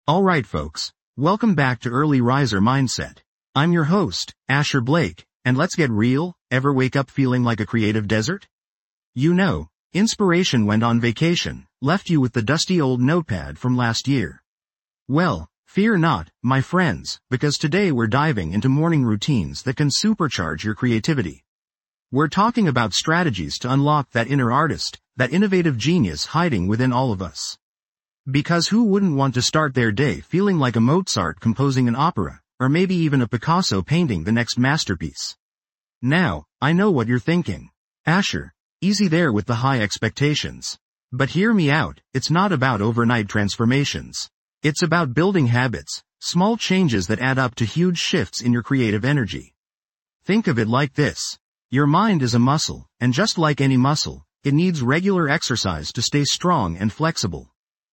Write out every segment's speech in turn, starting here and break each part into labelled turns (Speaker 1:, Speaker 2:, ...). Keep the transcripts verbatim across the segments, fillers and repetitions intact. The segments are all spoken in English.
Speaker 1: Alright folks, welcome back to Early Riser Mindset. I'm your host, Asher Blake, and let's get real. Ever wake up feeling like a creative desert? You know, inspiration went on vacation, left you with the dusty old notepad from last year. Well, fear not, my friends, because today we're diving into morning routines that can supercharge your creativity. We're talking about strategies to unlock that inner artist, that innovative genius hiding within all of us. Because who wouldn't want to start their day feeling like a Mozart composing an opera, or maybe even a Picasso painting the next masterpiece? Now, I know what you're thinking. Asher, easy there with the high expectations. But hear me out, it's not about overnight transformations. It's about building habits, small changes that add up to huge shifts in your creative energy. Think of it like this. Your mind is a muscle, and just like any muscle, it needs regular exercise to stay strong and flexible.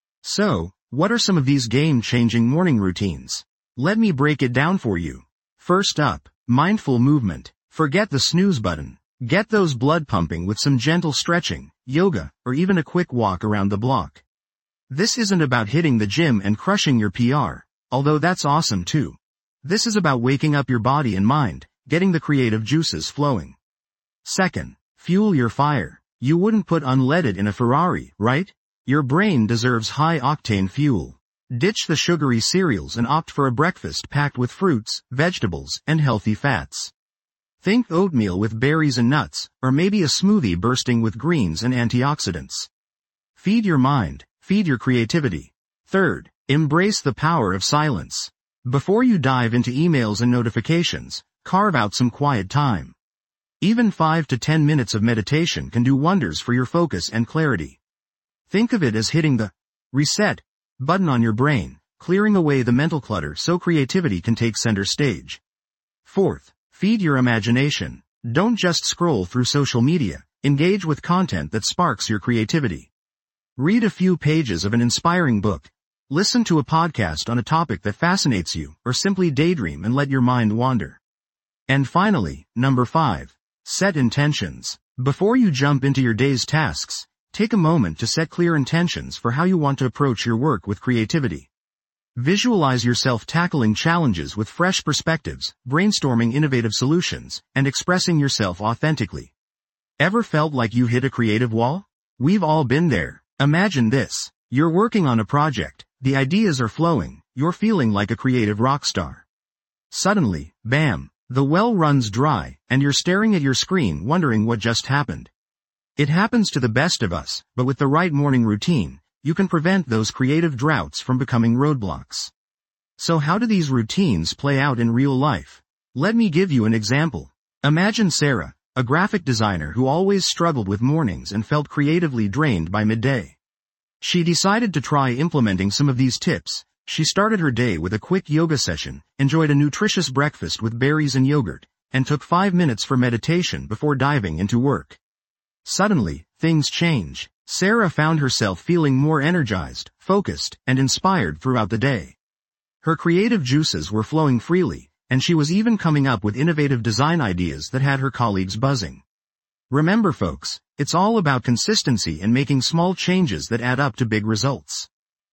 Speaker 1: So, what are some of these game-changing morning routines? Let me break it down for you. First up, mindful movement. Forget the snooze button. Get those blood pumping with some gentle stretching, yoga, or even a quick walk around the block. This isn't about hitting the gym and crushing your P R, although that's awesome too. This is about waking up your body and mind, getting the creative juices flowing. Second, fuel your fire. You wouldn't put unleaded in a Ferrari, right? Your brain deserves high-octane fuel. Ditch the sugary cereals and opt for a breakfast packed with fruits, vegetables, and healthy fats. Think oatmeal with berries and nuts, or maybe a smoothie bursting with greens and antioxidants. Feed your mind, feed your creativity. Third, embrace the power of silence. Before you dive into emails and notifications, carve out some quiet time. Even five to ten minutes of meditation can do wonders for your focus and clarity. Think of it as hitting the reset button on your brain, clearing away the mental clutter so creativity can take center stage. Fourth, feed your imagination. Don't just scroll through social media, engage with content that sparks your creativity. Read a few pages of an inspiring book, listen to a podcast on a topic that fascinates you, or simply daydream and let your mind wander. And finally, number five, set intentions. Before you jump into your day's tasks, take a moment to set clear intentions for how you want to approach your work with creativity. Visualize yourself tackling challenges with fresh perspectives, brainstorming innovative solutions, and expressing yourself authentically. Ever felt like you hit a creative wall? We've all been there. Imagine this. You're working on a project, the ideas are flowing, you're feeling like a creative rock star. Suddenly, bam, the well runs dry, and you're staring at your screen wondering what just happened. It happens to the best of us, but with the right morning routine, you can prevent those creative droughts from becoming roadblocks. So how do these routines play out in real life? Let me give you an example. Imagine Sarah, a graphic designer who always struggled with mornings and felt creatively drained by midday. She decided to try implementing some of these tips. She started her day with a quick yoga session, enjoyed a nutritious breakfast with berries and yogurt, and took five minutes for meditation before diving into work. Suddenly, things change. Sarah found herself feeling more energized, focused, and inspired throughout the day. Her creative juices were flowing freely, and she was even coming up with innovative design ideas that had her colleagues buzzing. Remember folks, it's all about consistency and making small changes that add up to big results.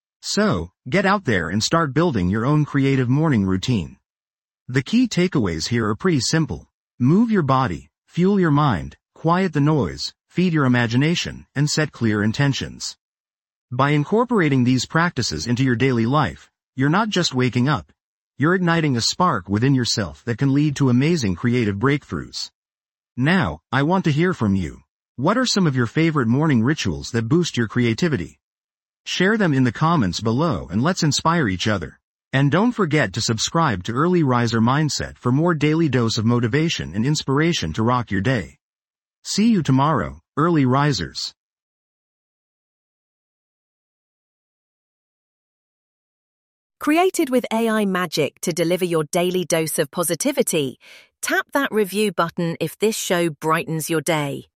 Speaker 1: So, get out there and start building your own creative morning routine. The key takeaways here are pretty simple. Move your body, fuel your mind, quiet the noise, feed your imagination, and set clear intentions. By incorporating these practices into your daily life, you're not just waking up, you're igniting a spark within yourself that can lead to amazing creative breakthroughs. Now, I want to hear from you. What are some of your favorite morning rituals that boost your creativity? Share them in the comments below and let's inspire each other. And don't forget to subscribe to Early Riser Mindset for more daily dose of motivation and inspiration to rock your day. See you tomorrow, Early Risers.
Speaker 2: Created with A I magic to deliver your daily dose of positivity, tap that review button if this show brightens your day.